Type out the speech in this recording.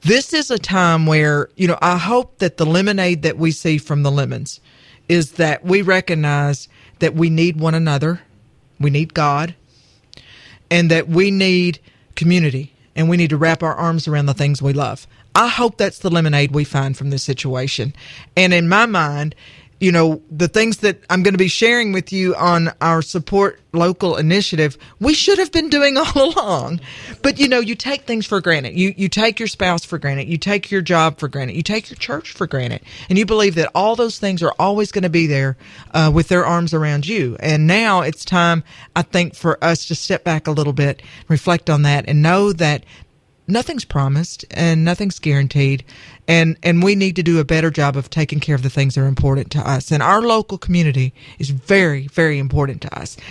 This is a time where, I hope that the lemonade that we see from the lemons is that we recognize that we need one another, we need God, and that we need community, and we need to wrap our arms around the things we love. I hope that's the lemonade we find from this situation. And in my mind, the things that I'm going to be sharing with you on our Support Local initiative, we should have been doing all along. But, you take things for granted. You take your spouse for granted. You take your job for granted. You take your church for granted. And you believe that all those things are always going to be there with their arms around you. And now it's time, I think, for us to step back a little bit, reflect on that, and know that nothing's promised and nothing's guaranteed, and we need to do a better job of taking care of the things that are important to us. And our local community is very, very important to us.